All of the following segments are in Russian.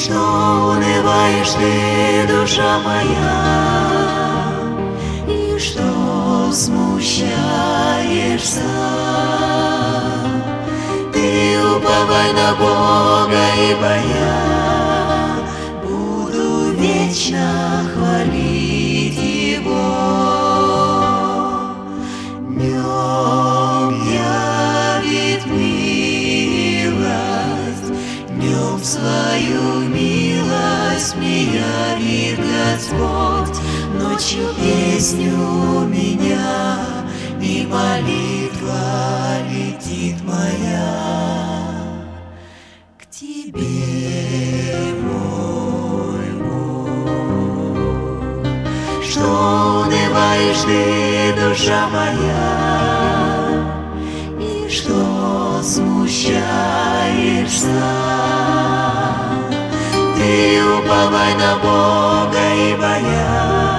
Что унываешь ты, душа моя, и что смущаешься? Ты уповай на Бога, ибо я буду вечно хвалить Его. Днем явит милость, днем свою милость мне явит Господь. Ночью песню меня и молитва летит моя к Тебе, мой Бог. Что унываешь ты, душа моя, и что смущаешься? Ты уповай на Бога, ибо я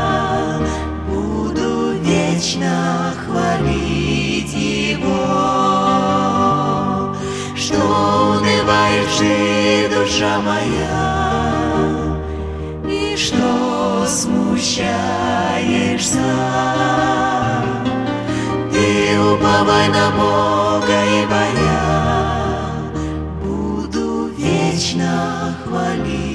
буду вечно хвалить Его. Что унываешь ты, душа моя, и что смущаешься? Ты уповай на Бога, ибо я буду вечно хвалить